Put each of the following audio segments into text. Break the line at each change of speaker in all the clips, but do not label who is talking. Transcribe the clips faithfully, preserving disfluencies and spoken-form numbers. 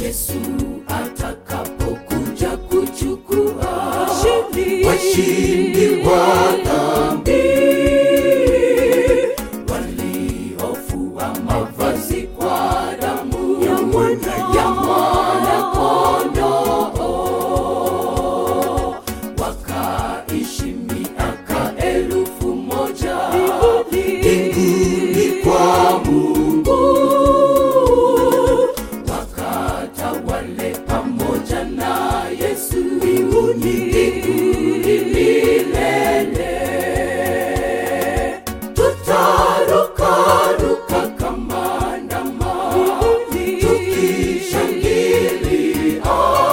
Yesu atakapokuja kuchukua washindi wa dhambi, waliofua mavazi kwa damu ya mwana ya mwana kondoo, wakaishi miaka elfu moja mbinguni kwa Mungu, wakatawale pamoja na Yesu mbinguni milele. Tutaruka ruka kama ndama tukishangilia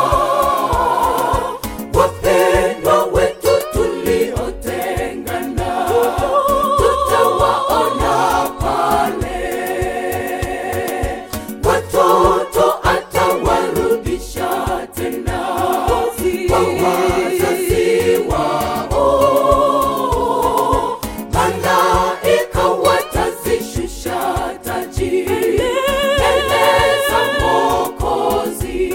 wapendwa wetu tuliotengana, tutawaona pale. Watoto atawarudisha tena kwa wazazi wao, malaika watazishusha taji mbele za Mwokozi.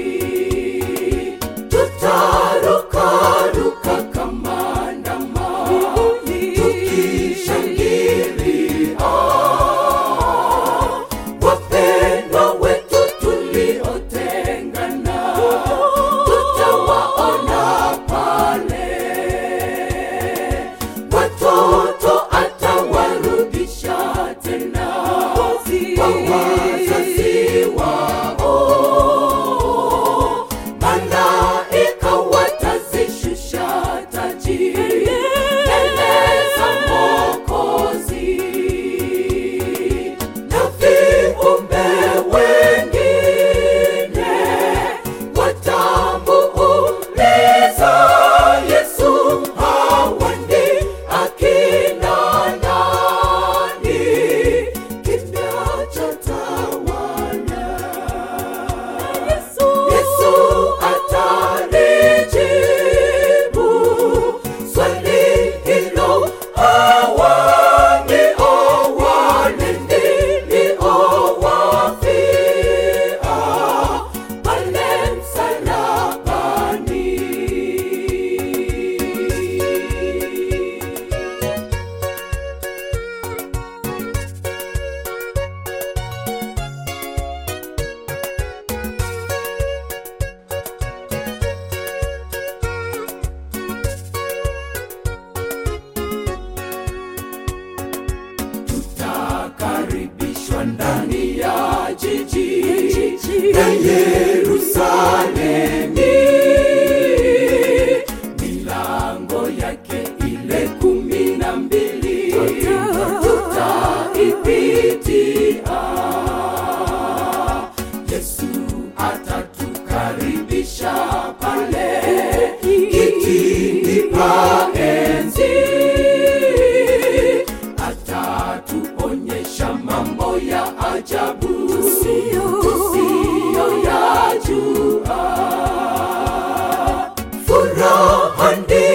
Tutaruka ruka kama ndama tukishangilia wapendwa wetu tuliotengana, tutawaona pale. Watoto atawarudisha tena kwa wazazi wao, malaika watazishusha taji mbele za Mwokozi. Na viumbe wengine watamuuliza Yesu, hawa ni akina nani? Kimya chatawala. Yesu atalijibu swali hilo, hawa ndio wale niliowafia pale msalabani. Tutakaribishwa ndani ya jiji la Yerusalemu, milango yake ile kumi na mbili tutaipitia. Yesu atatukaribisha pale kitini pa enzi, atatuonyesha mambo ya ajabu tusiyoyajua. Furaha ndiyo